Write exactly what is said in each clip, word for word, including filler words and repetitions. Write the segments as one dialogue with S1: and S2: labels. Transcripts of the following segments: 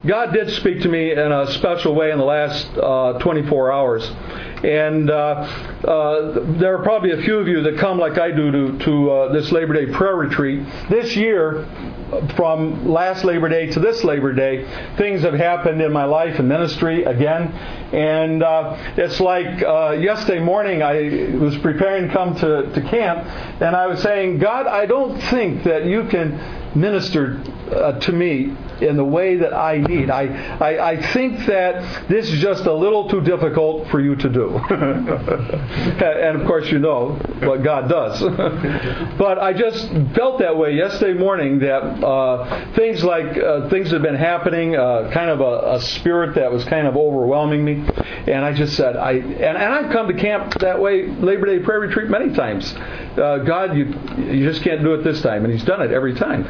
S1: God did speak to me in a special way in the last uh, twenty-four hours. And uh, uh, there are probably a few of you that come like I do to, to uh, this Labor Day prayer retreat. This year, from last Labor Day to this Labor Day, things have happened in my life and ministry again. And uh, it's like uh, yesterday morning I was preparing to come to, to camp, and I was saying, God, I don't think that you can minister uh, to me in the way that I need. I, I, I think that this is just a little too difficult for you to do. And of course you know what God does. But I just felt that way yesterday morning, that uh, things like uh, things have been happening, uh, kind of a, a spirit that was kind of overwhelming me. And I just said, I and, and I've come to camp that way, Labor Day prayer retreat, many times. Uh, God, you you just can't do it this time. And He's done it every time.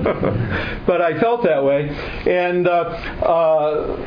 S1: But I felt that way. And uh, uh,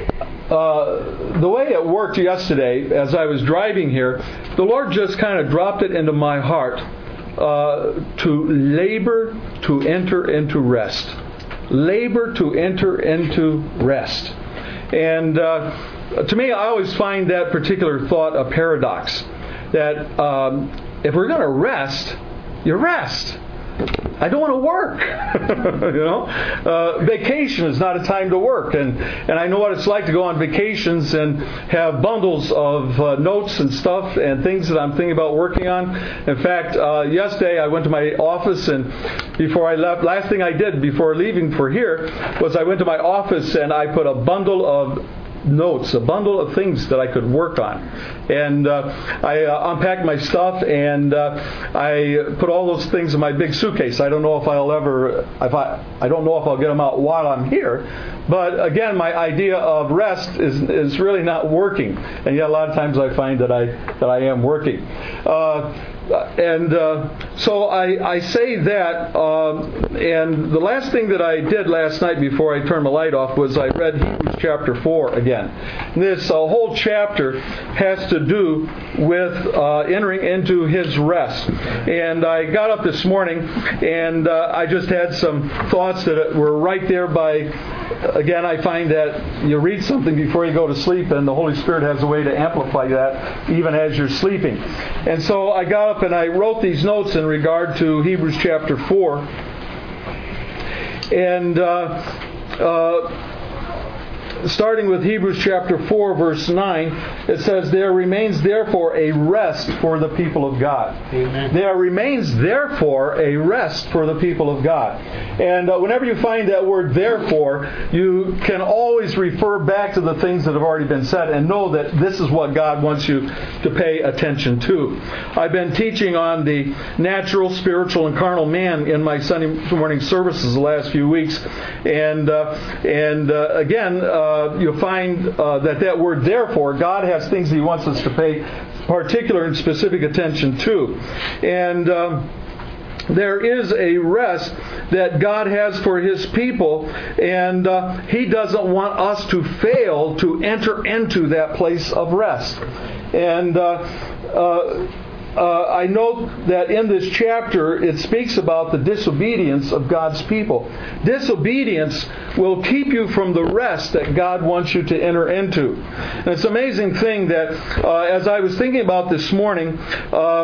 S1: uh, the way it worked yesterday, as I was driving here, the Lord just kind of dropped it into my heart uh, to labor to enter into rest. Labor to enter into rest. And uh, to me, I always find that particular thought a paradox. That um, if we're going to rest, you rest. I don't want to work. you know, uh, vacation is not a time to work, and and I know what it's like to go on vacations and have bundles of uh, notes and stuff and things that I'm thinking about working on. In fact, uh, yesterday I went to my office, and before I left, last thing I did before leaving for here was I went to my office and I put a bundle of notes, a bundle of things that I could work on. And uh, I uh, unpacked my stuff, and uh, I put all those things in my big suitcase. I don't know if I'll ever, if I, I don't know if I'll get them out while I'm here. But again, my idea of rest is is really not working. And yet a lot of times I find that I that I am working. Uh, And uh, so I, I say that, uh, and the last thing that I did last night before I turned the light off was I read Hebrews chapter four again. And this uh, whole chapter has to do with uh, entering into His rest. And I got up this morning, and uh, I just had some thoughts that were right there by, again, I find that you read something before you go to sleep, and the Holy Spirit has a way to amplify that even as you're sleeping. And so I got up and I wrote these notes in regard to Hebrews chapter four. And uh, uh, starting with Hebrews chapter four, verse nine, it says, "There remains therefore a rest for the people of God." Amen. There remains therefore a rest for the people of God. And uh, whenever you find that word therefore, you can always refer back to the things that have already been said and know that this is what God wants you to pay attention to. I've been teaching on the natural, spiritual, and carnal man in my Sunday morning services the last few weeks. And uh, and uh, again, uh, Uh, you'll find uh, that that word therefore, God has things He wants us to pay particular and specific attention to. And um, there is a rest that God has for His people, and uh, He doesn't want us to fail to enter into that place of rest. And uh, uh, Uh, I note that in this chapter it speaks about the disobedience of God's people. Disobedience will keep you from the rest that God wants you to enter into. And it's an amazing thing that uh, as I was thinking about this morning, um,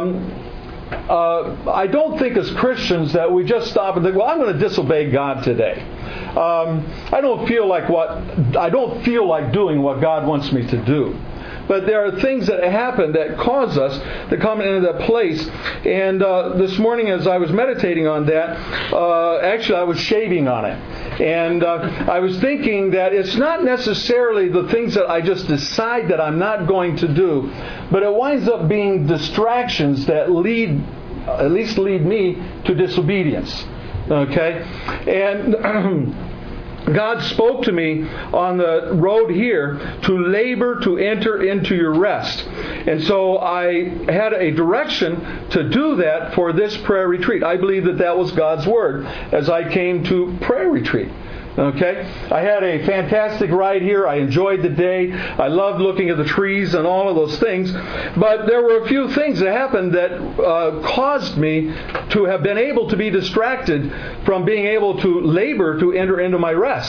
S1: uh, I don't think as Christians that we just stop and think, well, I'm going to disobey God today. Um, I don't feel like what I don't feel like doing what God wants me to do. But there are things that happen that cause us to come into that place. And uh, this morning as I was meditating on that, uh, actually I was shaving on it. And uh, I was thinking that it's not necessarily the things that I just decide that I'm not going to do, but it winds up being distractions that lead, at least lead me to disobedience. Okay? And God spoke to me on the road here to labor to enter into your rest. And so I had a direction to do that for this prayer retreat. I believe that that was God's Word as I came to prayer retreat. Okay? I had a fantastic ride here. I enjoyed the day. I loved looking at the trees and all of those things. But there were a few things that happened that uh, caused me to have been able to be distracted from being able to labor to enter into my rest.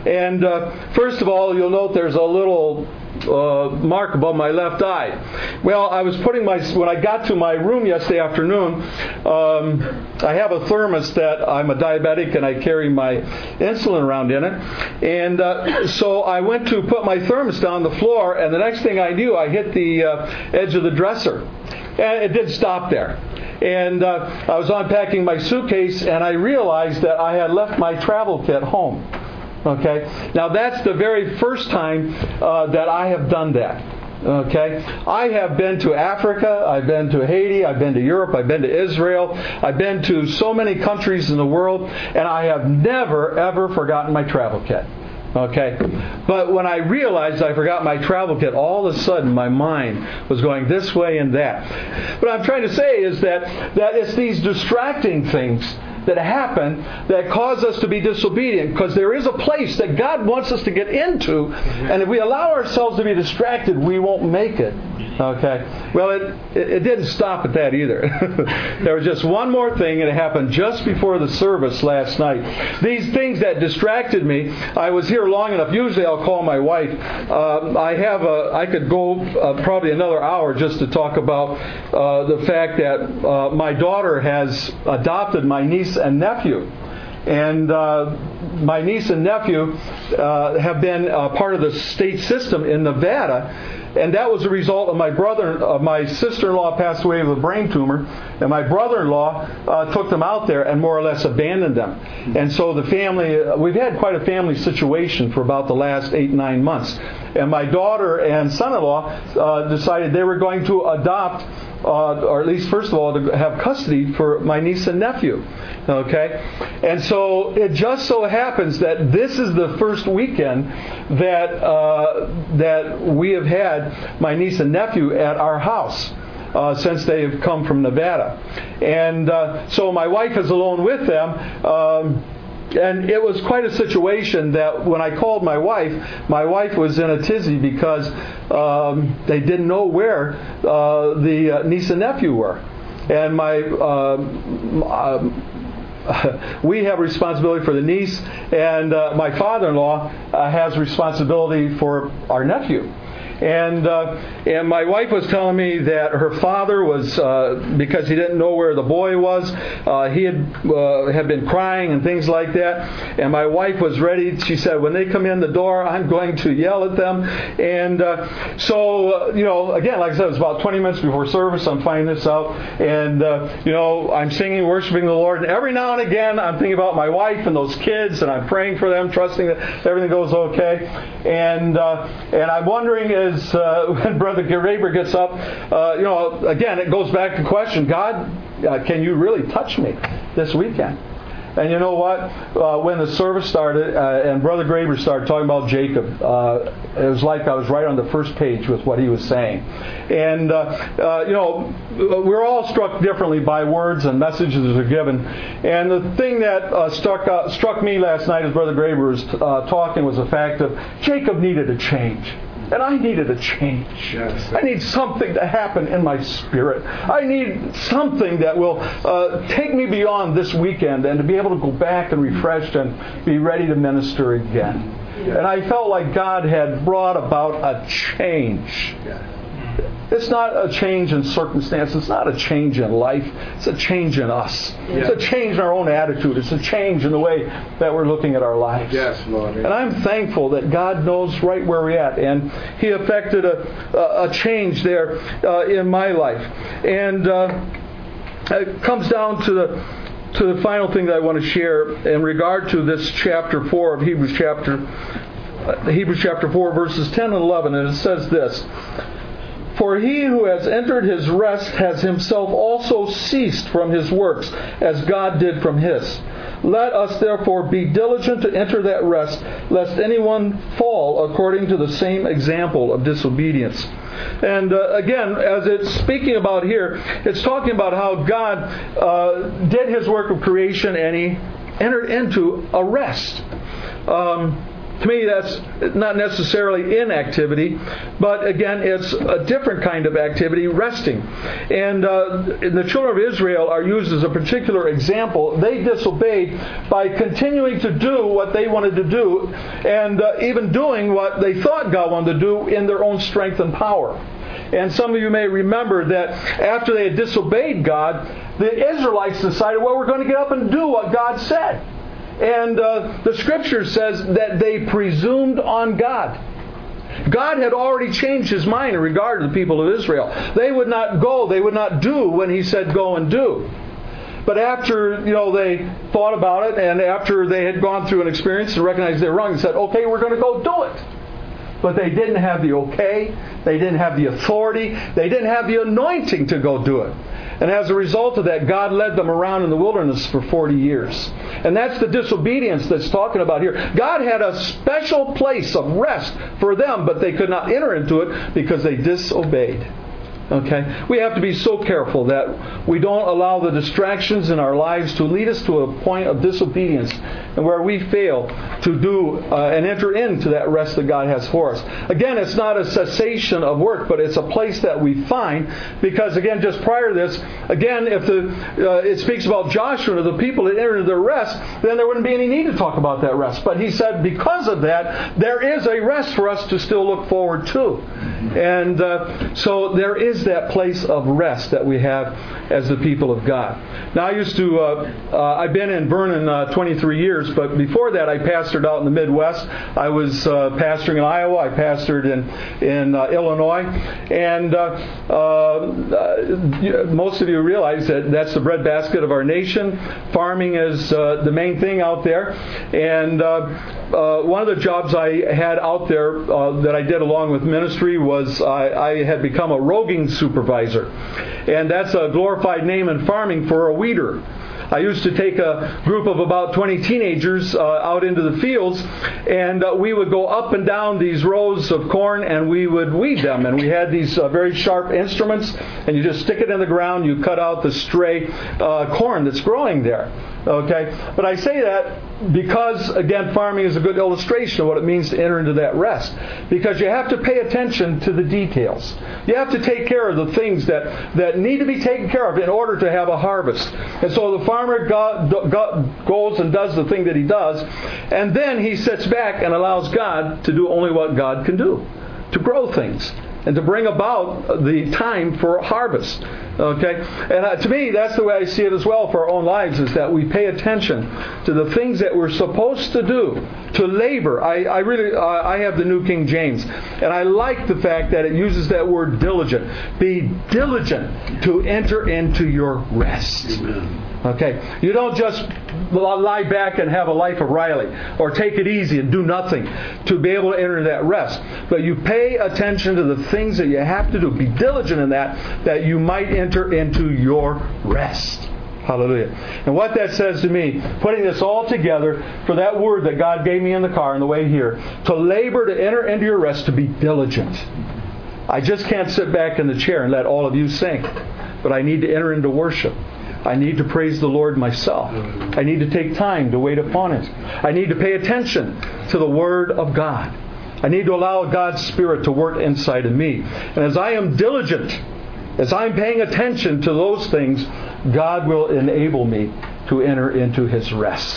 S1: And uh, first of all, you'll note there's a little uh, mark above my left eye. Well, I was putting my, when I got to my room yesterday afternoon, um, I have a thermos that I'm a diabetic and I carry my insulin around in it. And uh, so I went to put my thermos down on the floor, and the next thing I knew, I hit the uh, edge of the dresser. And it didn't stop there. And uh, I was unpacking my suitcase, and I realized that I had left my travel kit home. Okay? Now, that's the very first time uh, that I have done that. Okay? I have been to Africa, I've been to Haiti, I've been to Europe, I've been to Israel, I've been to so many countries in the world, and I have never, ever forgotten my travel kit. Okay? But when I realized I forgot my travel kit, all of a sudden my mind was going this way and that. What I'm trying to say is that, that it's these distracting things that happen that cause us to be disobedient, because there is a place that God wants us to get into, and if we allow ourselves to be distracted, we won't make it. Okay? Well, it, it, it didn't stop at that either. There was just one more thing, and it happened just before the service last night. These things that distracted me, I was here long enough. Usually I'll call my wife. Uh, I have a, I could go uh, probably another hour just to talk about uh, the fact that uh, my daughter has adopted my niece and nephew. And uh, my niece and nephew uh, have been uh, part of the state system in Nevada. And that was a result of my brother, uh, my sister-in-law passed away with a brain tumor, and my brother-in-law uh, took them out there and more or less abandoned them. And so the family, uh, we've had quite a family situation for about the last eight, nine months. And my daughter and son-in-law uh, decided they were going to adopt, uh, or at least first of all, to have custody for my niece and nephew. Okay? And so it just so happens that this is the first weekend that uh, that we have had my niece and nephew at our house uh, since they have come from Nevada. And uh, so my wife is alone with them. Um, And it was quite a situation that when I called my wife, my wife was in a tizzy because um, they didn't know where uh, the uh, niece and nephew were. And my uh, uh, we have responsibility for the niece, and uh, my father-in-law uh, has responsibility for our nephew. And uh, and my wife was telling me that her father was, uh, because he didn't know where the boy was, uh, he had uh, had been crying and things like that. And my wife was ready. She said, when they come in the door, I'm going to yell at them. And uh, so, uh, you know, again, like I said, it was about twenty minutes before service. I'm finding this out. And, uh, you know, I'm singing, worshiping the Lord. And every now and again, I'm thinking about my wife and those kids, and I'm praying for them, trusting that everything goes okay. And, uh, and I'm wondering is, Uh, when Brother Graber gets up, uh, you know, again, it goes back to the question, God, uh, can you really touch me this weekend? And you know what? Uh, when the service started uh, and Brother Graber started talking about Jacob, uh, it was like I was right on the first page with what he was saying. And, uh, uh, you know, we're all struck differently by words and messages that are given. And the thing that uh, struck, uh, struck me last night as Brother Graber was uh, talking was the fact of Jacob needed a change. And I needed a change. Yes. I need something to happen in my spirit. I need something that will uh, take me beyond this weekend and to be able to go back and refreshed and be ready to minister again. Yeah. And I felt like God had brought about a change. Yeah. It's not a change in circumstance. It's not a change in life. It's a change in us. Yeah. It's a change in our own attitude. It's a change in the way that we're looking at our lives. Yes, Lord. And I'm thankful that God knows right where we're at. And He effected a, a, a change there uh, in my life. And uh, it comes down to the to the final thing that I want to share in regard to this chapter four of Hebrews chapter uh, Hebrews chapter four, verses ten and eleven. And it says this. For he who has entered his rest has himself also ceased from his works, as God did from his. Let us therefore be diligent to enter that rest, lest anyone fall according to the same example of disobedience. And uh, again, as it's speaking about here, it's talking about how God uh, did His work of creation and He entered into a rest. Um, to me, that's not necessarily inactivity, but again, it's a different kind of activity, resting. And uh, the children of Israel are used as a particular example. They disobeyed by continuing to do what they wanted to do, and uh, even doing what they thought God wanted to do in their own strength and power. And some of you may remember that after they had disobeyed God, the Israelites decided, well, we're going to get up and do what God said. And uh, the Scripture says that they presumed on God. God had already changed His mind in regard to the people of Israel. They would not go, they would not do when He said go and do. But after, you know, they thought about it, and after they had gone through an experience and recognized they were wrong, they said, okay, we're going to go do it. But they didn't have the okay, they didn't have the authority, they didn't have the anointing to go do it. And as a result of that, God led them around in the wilderness for forty years. And that's the disobedience that's talking about here. God had a special place of rest for them, but they could not enter into it because they disobeyed. Okay? We have to be so careful that we don't allow the distractions in our lives to lead us to a point of disobedience and where we fail to do uh, and enter into that rest that God has for us. Again, it's not a cessation of work, but it's a place that we find because, again, just prior to this, again, if the uh, it speaks about Joshua and the people that entered into their rest, then there wouldn't be any need to talk about that rest. But he said because of that, there is a rest for us to still look forward to. And uh, so there is that place of rest that we have as the people of God. Now, I used to, uh, uh, I've been in Vernon uh, twenty-three years, but before that I pastored out in the Midwest. I was uh, pastoring in Iowa, I pastored in, in uh, Illinois, and uh, uh, most of you realize that that's the breadbasket of our nation. Farming is uh, the main thing out there, and uh, uh, one of the jobs I had out there uh, that I did along with ministry was I, I had become a roguing supervisor. And that's a glorified name in farming for a weeder. I used to take a group of about twenty teenagers uh, out into the fields, and uh, we would go up and down these rows of corn, and we would weed them. And we had these uh, very sharp instruments, and you just stick it in the ground, you cut out the stray uh, corn that's growing there. Okay? But I say that because, again, farming is a good illustration of what it means to enter into that rest. Because you have to pay attention to the details. You have to take care of the things that, that need to be taken care of in order to have a harvest. And so the farmer go, go, goes and does the thing that he does, and then he sits back and allows God to do only what God can do, to grow things and to bring about the time for harvest. Okay? And uh, to me, that's the way I see it as well for our own lives, is that we pay attention to the things that we're supposed to do, to labor. I, I really, uh, I have the New King James, and I like the fact that it uses that word diligent. Be diligent to enter into your rest. Amen. Okay? You don't just lie back and have a life of Riley, or take it easy and do nothing to be able to enter that rest. But you pay attention to the things that you have to do. Be diligent in that, that you might enter into your rest. Hallelujah. And what that says to me, putting this all together for that word that God gave me in the car on the way here, to labor to enter into your rest, to be diligent. I just can't sit back in the chair and let all of you sing, but I need to enter into worship. I need to praise the Lord myself. I need to take time to wait upon it. I need to pay attention to the Word of God. I need to allow God's Spirit to work inside of me. And as I am diligent, as I'm paying attention to those things, God will enable me to enter into His rest.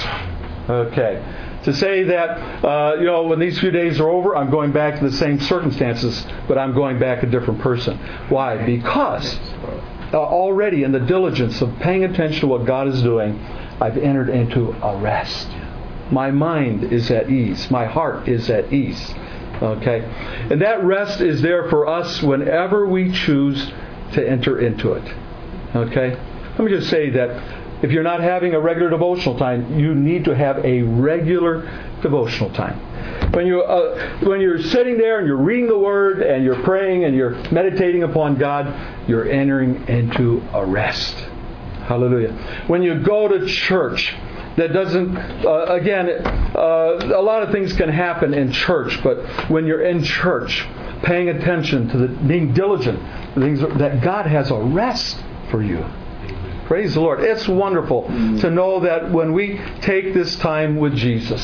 S1: Okay. To say that, uh, you know, when these few days are over, I'm going back to the same circumstances, but I'm going back a different person. Why? Because Uh, already in the diligence of paying attention to what God is doing, I've entered into a rest. My mind is at ease. My heart is at ease. Okay? And that rest is there for us whenever we choose to enter into it. Okay? Let me just say that if you're not having a regular devotional time, you need to have a regular devotional time. When you uh, when you're sitting there and you're reading the Word and you're praying and you're meditating upon God, you're entering into a rest. Hallelujah. When you go to church, that doesn't, uh, again, uh, a lot of things can happen in church, but when you're in church, paying attention to the, being diligent, the things that God has a rest for you. Praise the Lord. It's wonderful to know that when we take this time with Jesus,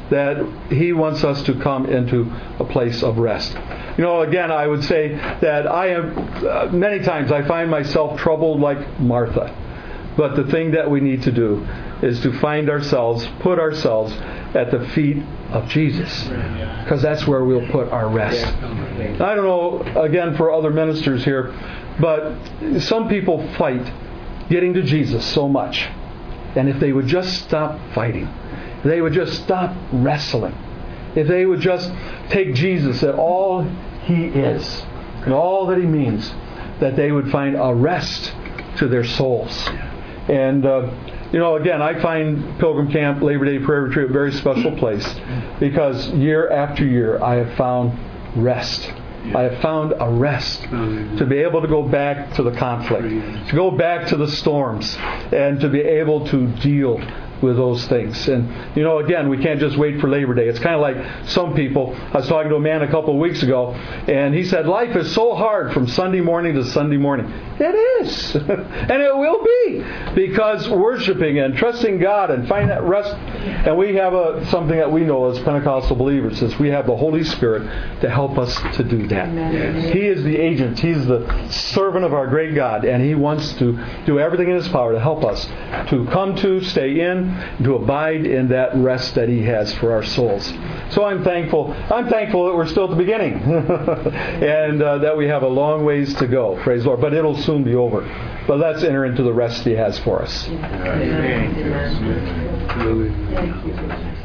S1: that He wants us to come into a place of rest. You know, again, I would say that I am, uh, many times I find myself troubled like Martha. But the thing that we need to do is to find ourselves, put ourselves at the feet of Jesus. Because that's where we'll put our rest. I don't know, again, for other ministers here, but some people fight getting to Jesus so much. And if they would just stop fighting, if they would just stop wrestling, if they would just take Jesus at all He is and all that He means, that they would find a rest to their souls. And, uh, you know, again, I find Pilgrim Camp Labor Day Prayer Retreat a very special place because year after year I have found rest. I have found a rest to be able to go back to the conflict, to go back to the storms, and to be able to deal with those things. And, you know, again, we can't just wait for Labor Day. It's kind of like some people. I was talking to a man a couple of weeks ago, and he said, life is so hard from Sunday morning to Sunday morning. It is. And it will be. Because worshiping and trusting God and finding that rest. And we have a something that we know as Pentecostal believers, is we have the Holy Spirit to help us to do that. Amen. He is the agent. He's the servant of our great God. And He wants to do everything in His power to help us to come to, stay in, to abide in that rest that He has for our souls. So I'm thankful. I'm thankful that we're still at the beginning, and uh, that we have a long ways to go. Praise the Lord. But it'll soon be over. But let's enter into the rest He has for us.
S2: Amen. Amen. Amen. Thank you.